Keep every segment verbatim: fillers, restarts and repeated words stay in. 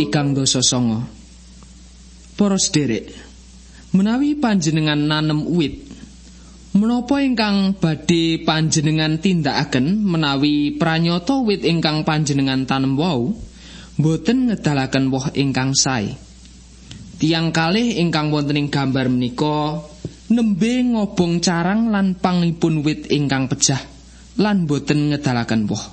Tigang dasa sanga. Para sederek, menawi panjenengan nanem wit, menapa ingkang badhe panjenengan tindakaken menawi pranyata wit ingkang panjenengan tanem wau boten ngedalaken woh ingkang sae? Tiang kalih ingkang wonten ing gambar menika nembe ngobong carang lan pangipun wit ingkang pejah lan boten ngedalaken woh.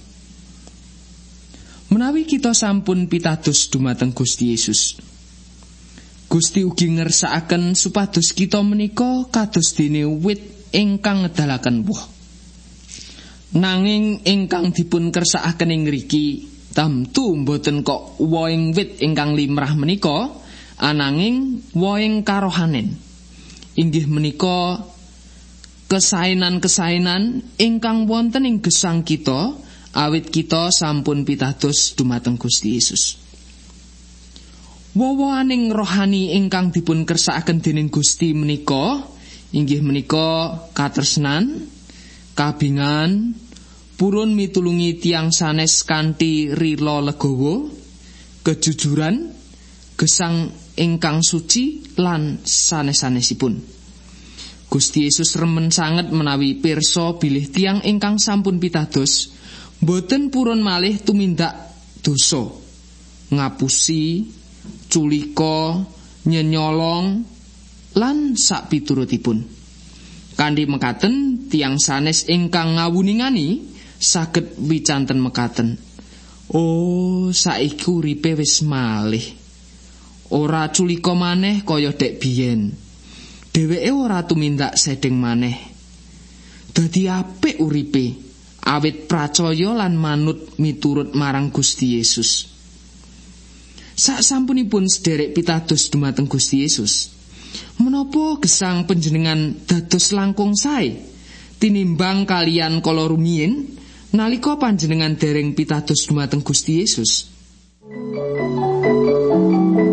Menawi kita sampun pitados dumateng Gusti Yesus, Gusti ugi ngersakaken supados kita menika kados dene wit ingkang ngedalaken woh. Nanging ingkang dipun kersakaken ing ngriki tamtu mboten kok wohing wit ingkang limrah menika, ananging wohing karohanen. Inggih menika kesainan-kesainan ingkang wonten ing gesang kita awit kita sampun pitados dumateng Gusti Yesus. Wowoaning rohani ingkang dipun kersakaken dening Gusti menika inggih menika katresnan, kabingan, purun mitulungi tiang sanes kanthi rila legawa, kejujuran, gesang ingkang suci lan sanes-sanesipun. Gusti Yesus remen sanget menawi pirsa bilih tiang ingkang sampun pitados boten purun malih tumindak dosa, ngapusi, culika, nyenyolong lan sak piturutipun. Kanthi mekaten tiang sanes ingkang ngawuningani saged wicanten mekaten, oh saiki uripe wis malih, ora culika maneh kaya dek biyen, dheweke ora tumindak sedeng maneh, dadi apik uripe awit pracaya lan manut miturut marang Gusti Yesus. Sasampunipun sederek pitados dumateng Gusti Yesus, menapa gesang panjenengan dados langkung sae tinimbang kalian kala rumiyin nalika panjenengan dereng pitados dumateng Gusti Yesus?